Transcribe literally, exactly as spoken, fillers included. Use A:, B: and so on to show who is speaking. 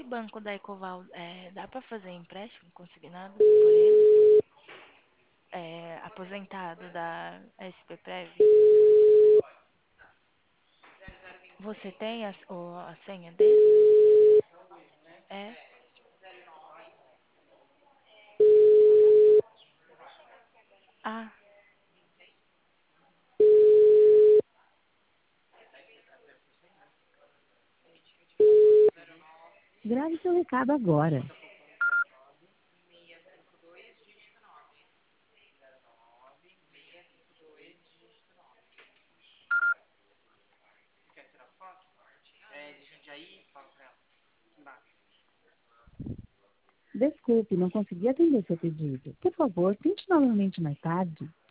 A: banco da Ecoval, é, dá pra fazer empréstimo consignado por ele? É, aposentado da S P Prev? Você tem a, o- a senha dele? É? Ah,
B: Grave seu recado agora. Desculpe, não consegui atender seu pedido. Por favor, tente novamente mais tarde.